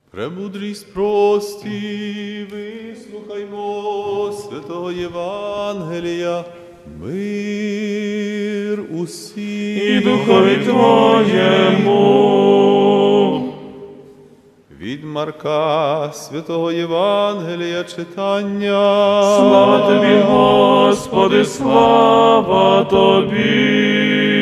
Премудрість прості, вислухаймо святого Євангелія, мир усім. І духові Твоєму. Від Марка святого Євангелія читання. Слава Тобі, Господи, слава Тобі.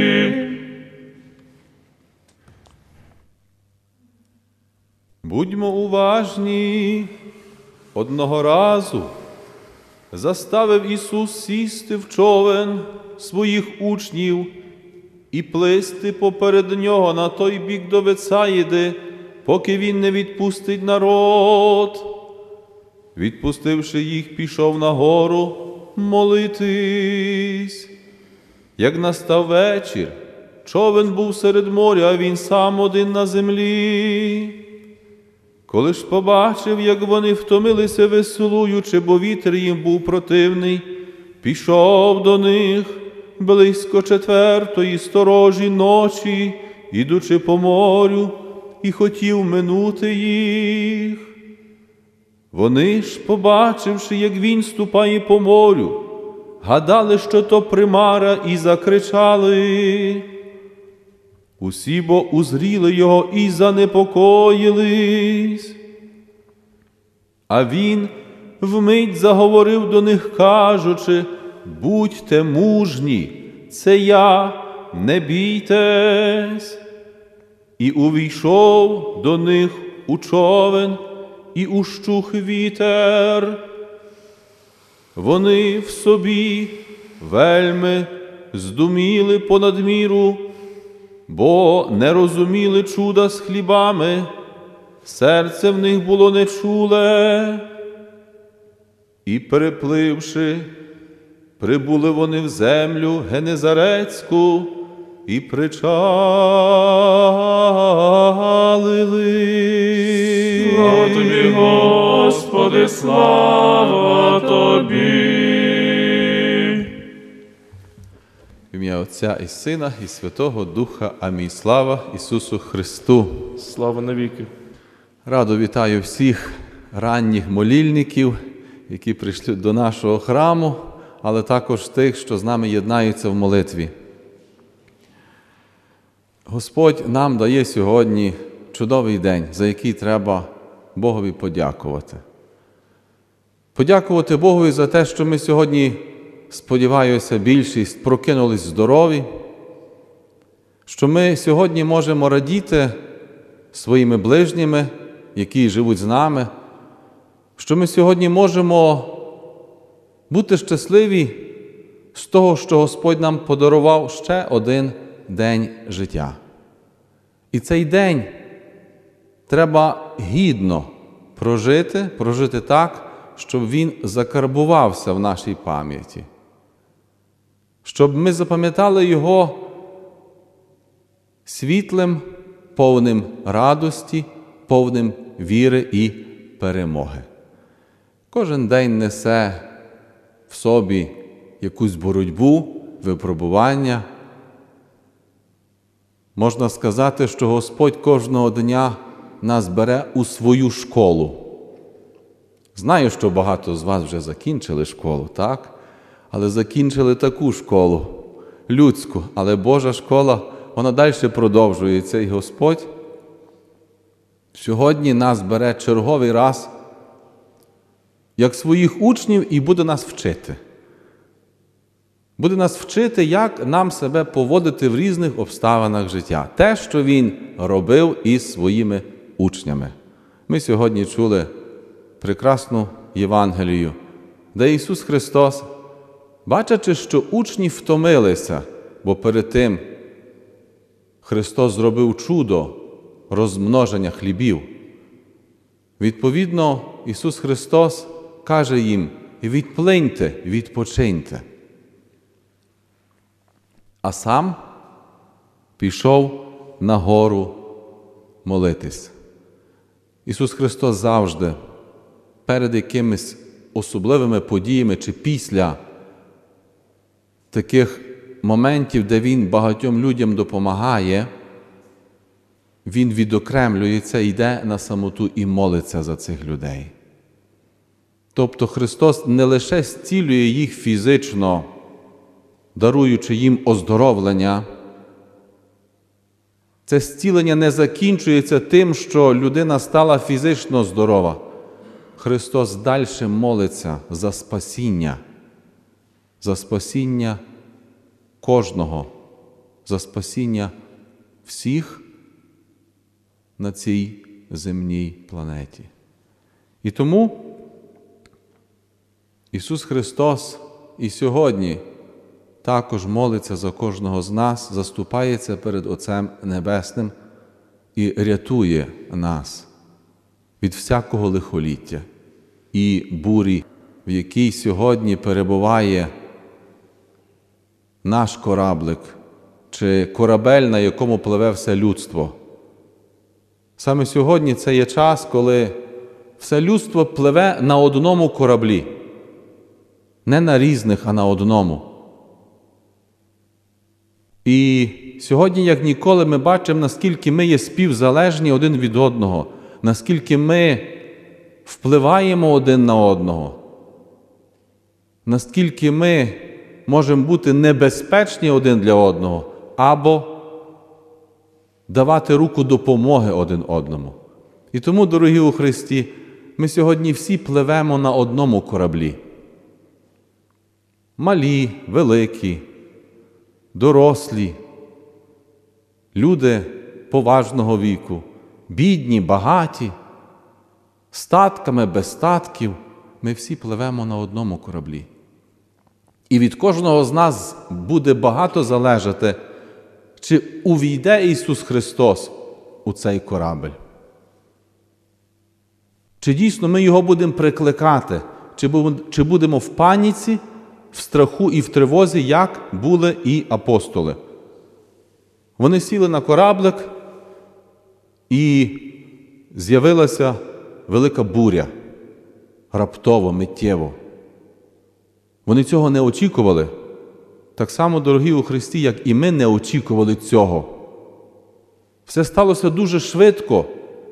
Будьмо уважні. Одного разу заставив Ісус сісти в човен своїх учнів і плисти поперед нього на той бік до Вецаїди, поки Він не відпустить народ. Відпустивши їх, пішов на гору молитись. Як настав вечір, човен був серед моря, а Він сам один на землі. Коли ж побачив, як вони втомилися веслуючи, бо вітер їм був противний, пішов до них близько 4-ї сторожі ночі, ідучи по морю, і хотів минути їх. Вони ж, побачивши, як він ступає по морю, гадали, що то примара, і закричали. Усі бо узріли його і занепокоїлись. А він вмить заговорив до них, кажучи: «Будьте мужні, це я, не бійтесь». І увійшов до них у човен, і ущух вітер. Вони в собі вельми здуміли понад міру, бо не розуміли чуда з хлібами, серце в них було нечуле. І, перепливши, прибули вони в землю Генезарецьку і причалили. Слава Тобі, Господи, слава Тобі. В ім'я Отця і Сина, і Святого Духа. Амінь. Слава Ісусу Христу! Слава навіки. Радо вітаю всіх ранніх молільників, які прийшли до нашого храму, але також тих, що з нами єднаються в молитві. Господь нам дає сьогодні чудовий день, за який треба Богові подякувати. Подякувати Богові за те, що ми сьогодні, сподіваюся, більшість прокинулись здорові, що ми сьогодні можемо радіти своїми ближніми, які живуть з нами, що ми сьогодні можемо бути щасливі з того, що Господь нам подарував ще один день життя. І цей день треба гідно прожити так, щоб він закарбувався в нашій пам'яті, щоб ми запам'ятали його світлим, повним радості, повним віри і перемоги. Кожен день несе в собі якусь боротьбу, випробування. Можна сказати, що Господь кожного дня нас бере у свою школу. Знаю, що багато з вас вже закінчили школу, так? Але закінчили таку школу, людську, але Божа школа, вона далі продовжується. І Господь сьогодні нас бере черговий раз, як своїх учнів, і буде нас вчити. Буде нас вчити, як нам себе поводити в різних обставинах життя. Те, що Він робив із своїми учнями. Ми сьогодні чули прекрасну Євангелію, де Ісус Христос, бачачи, що учні втомилися, бо перед тим Христос зробив чудо розмноження хлібів. Відповідно, Ісус Христос каже їм: «Відплиньте, відпочиньте». А сам пішов на гору молитись. Ісус Христос завжди перед якимись особливими подіями чи після таких моментів, де Він багатьом людям допомагає, Він відокремлюється, йде на самоту і молиться за цих людей. Тобто Христос не лише зцілює їх фізично, даруючи їм оздоровлення. Це зцілення не закінчується тим, що людина стала фізично здорова. Христос далі молиться за спасіння кожного, за спасіння всіх на цій земній планеті. І тому Ісус Христос і сьогодні також молиться за кожного з нас, заступається перед Отцем Небесним і рятує нас від всякого лихоліття і бурі, в якій сьогодні перебуває наш кораблик, чи корабель, на якому пливе все людство. Саме сьогодні це є час, коли все людство пливе на одному кораблі. Не на різних, а на одному. І сьогодні, як ніколи, ми бачимо, наскільки ми є співзалежні один від одного, наскільки ми впливаємо один на одного, наскільки ми можемо бути небезпечні один для одного, або давати руку допомоги один одному. І тому, дорогі у Христі, ми сьогодні всі пливемо на одному кораблі. Малі, великі, дорослі, люди поважного віку, бідні, багаті, статками, без статків, ми всі пливемо на одному кораблі. І від кожного з нас буде багато залежати, чи увійде Ісус Христос у цей корабель. Чи дійсно ми Його будемо прикликати, чи будемо в паніці, в страху і в тривозі, як були і апостоли. Вони сіли на кораблик, і з'явилася велика буря, раптово, миттєво. Вони цього не очікували. Так само, дорогі у Христі, як і ми не очікували цього. Все сталося дуже швидко.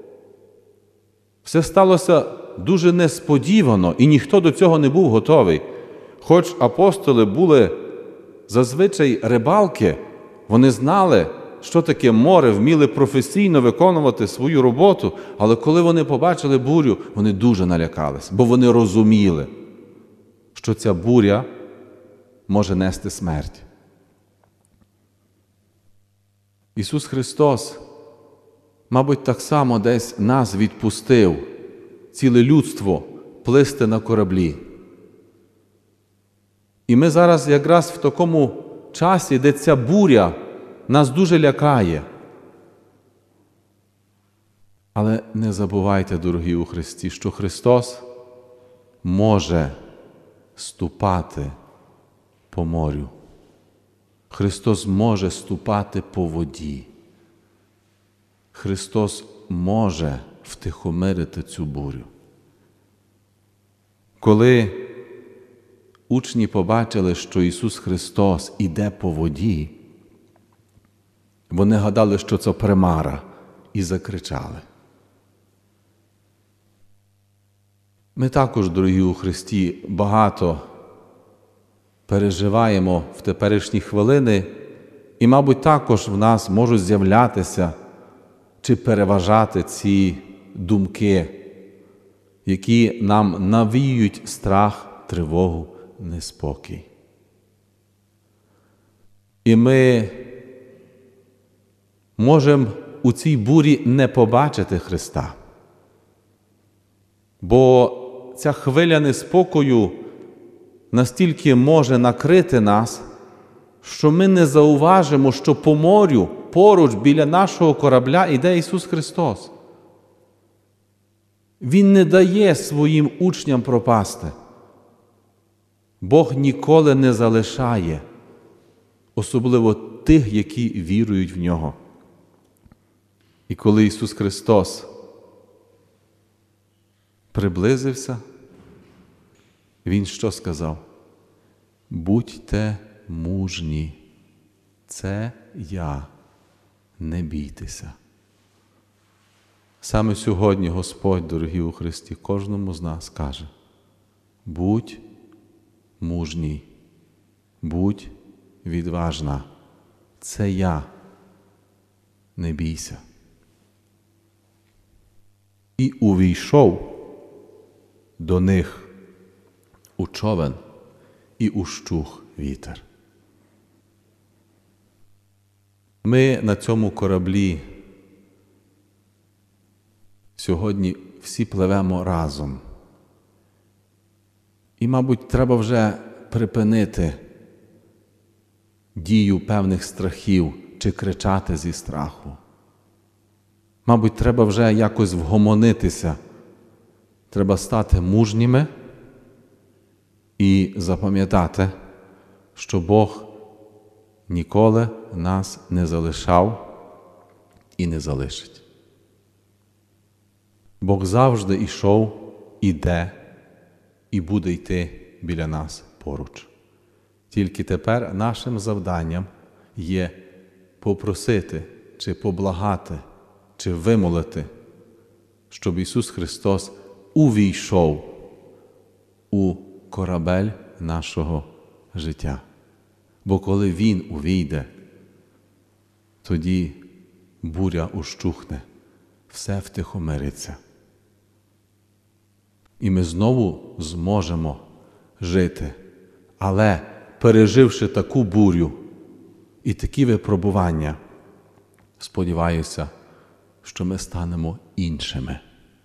Все сталося дуже несподівано, і ніхто до цього не був готовий. Хоч апостоли були зазвичай рибалки, вони знали, що таке море, вміли професійно виконувати свою роботу, але коли вони побачили бурю, вони дуже налякались, бо вони розуміли, що ця буря може нести смерть. Ісус Христос, мабуть, так само десь нас відпустив, ціле людство, плисти на кораблі. І ми зараз якраз в такому часі, де ця буря нас дуже лякає. Але не забувайте, дорогі у Христі, що Христос може ступати по морю. Христос може ступати по воді. Христос може втихомирити цю бурю. Коли учні побачили, що Ісус Христос іде по воді, вони гадали, що це примара, і закричали. Ми також, дорогі у Христі, багато переживаємо в теперішні хвилини, і, мабуть, також в нас можуть з'являтися чи переважати ці думки, які нам навіюють страх, тривогу, неспокій. І ми можемо у цій бурі не побачити Христа. Бо ця хвиля неспокою настільки може накрити нас, що ми не зауважимо, що по морю, поруч біля нашого корабля іде Ісус Христос. Він не дає своїм учням пропасти. Бог ніколи не залишає, особливо тих, які вірують в Нього. І коли Ісус Христос приблизився, Він що сказав? Будьте мужні, це я, не бійтеся. Саме сьогодні Господь, дорогі у Христі, кожному з нас каже: будь мужній, будь відважна. Це я. Не бійся. І увійшов до них у човен, і ущух вітер. Ми на цьому кораблі сьогодні всі пливемо разом. І, мабуть, треба вже припинити дію певних страхів чи кричати зі страху. Мабуть, треба вже якось вгомонитися. Треба стати мужніми і запам'ятати, що Бог ніколи нас не залишав і не залишить. Бог завжди йшов, іде і буде йти біля нас поруч. Тільки тепер нашим завданням є попросити, чи поблагати, чи вимолити, щоб Ісус Христос увійшов у корабель нашого життя. Бо коли Він увійде, тоді буря ущухне, все втихомириться. І ми знову зможемо жити, але переживши таку бурю і такі випробування, сподіваюся, що ми станемо іншими.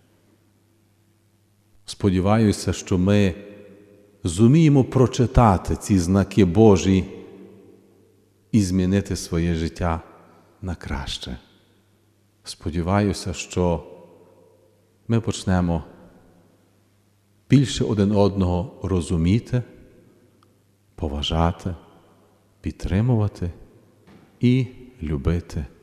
Сподіваюся, що ми зуміємо прочитати ці знаки Божі і змінити своє життя на краще. Сподіваюся, що ми почнемо більше один одного розуміти, поважати, підтримувати і любити